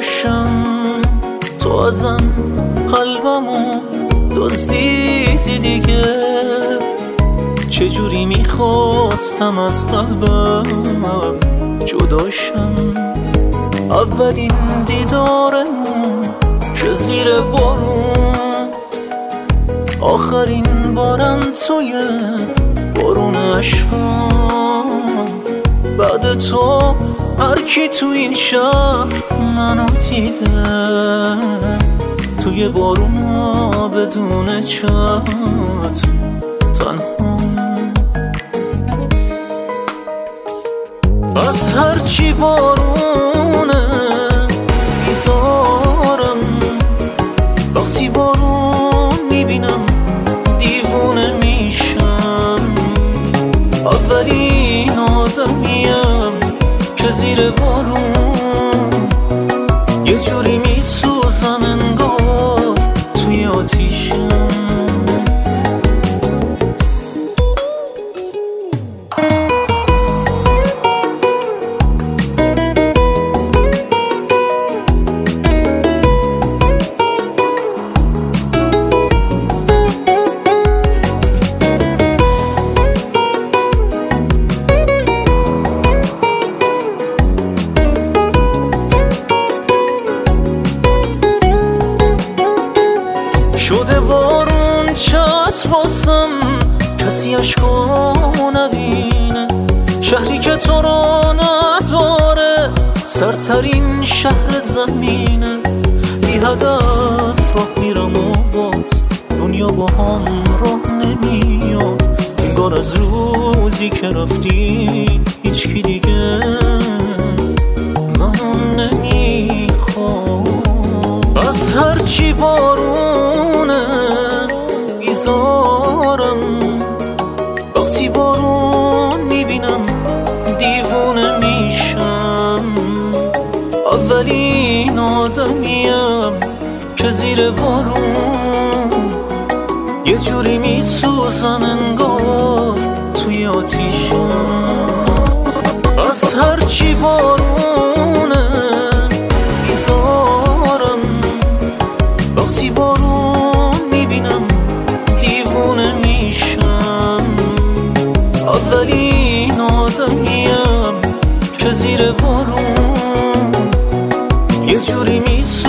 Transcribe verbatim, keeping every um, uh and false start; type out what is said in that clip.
جداشم، تو ازم قلبمو دزدیدی دیگه. چجوری میخواستم از قلبم جداشم، اولین دیدارمون که زیر بارون، آخرین بارم توی بارون عشقم. بعد تو هر کی تو این شهر منو دیده، توی بارونا بدون چت تنها. از هرچی بارونه بیزارم، وقتی بارون میبینم دیوونه میشم. اولین آدمیم که زیر بارون یه جوری میسوزم انگار توی آتیشم. شده بارون چت واسم، کسی عشقا نبینه. شهری که تو را نداره، سرترین شهر زمینه. بی هدف راه میرم و باز دنیا با هم راه نمیاد. انگار از روزی که رفتی هیچکی دیگه من نمیخواد. از هرچی بارونه بیزارم، وقتی بارون میبینم دیوونه میشم. اولین آدمیم که زیر بارون یه جوری میسوزم انگار توی آتیشم. از هرچی بارونه بیزارم، وقتی بارون میبینم دیوونه میشم. اولین آدمیم که زیر بارون یه جوری میسوزم